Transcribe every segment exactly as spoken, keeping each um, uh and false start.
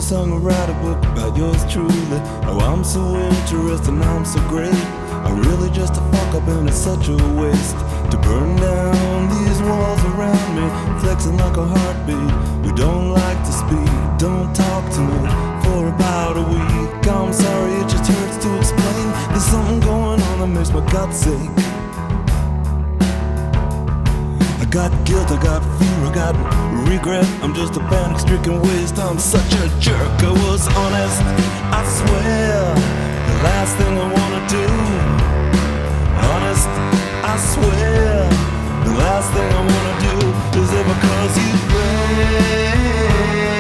song or write a book about yours truly. Oh, I'm so interested and I'm so great. I'm really just a fuck up and it's such a waste to burn down these walls around me, flexing like a heartbeat. We don't like to speak, don't talk to me for about a week. I'm sorry, it just hurts to explain. There's something going on that makes my guts ache. I got guilt, I got fear, I got regret. I'm just a panic-stricken waste. I'm such a jerk. I was honest, I swear. The last thing I wanna do. Honest, I swear. The last thing I wanna do is ever cause you pain.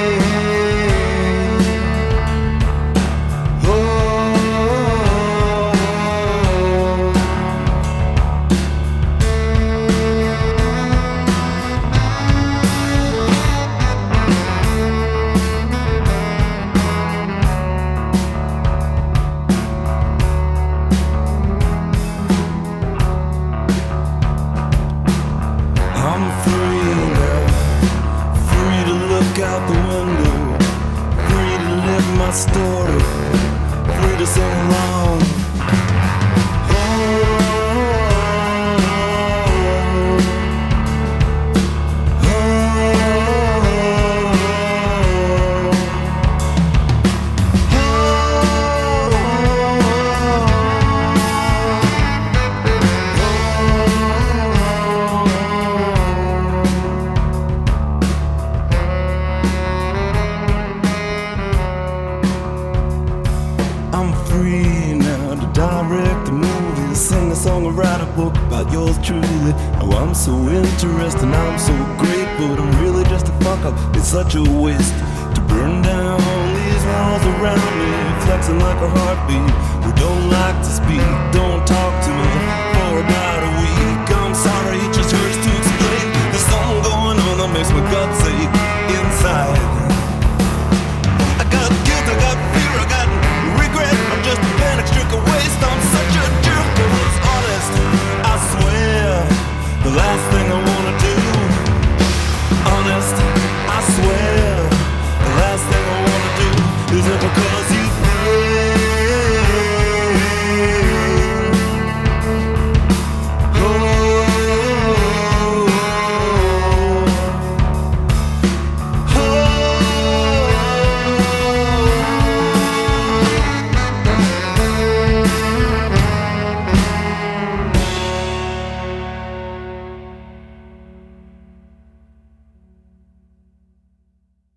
Out the window, free to live my story, free to sing along. Oh, I'm free now to direct a movie, sing a song or write a book about yours truly. Oh, I'm so interested and I'm so great, but I'm really just a fuck up. It's such a waste to burn down these walls around me, flexing like a heartbeat. We don't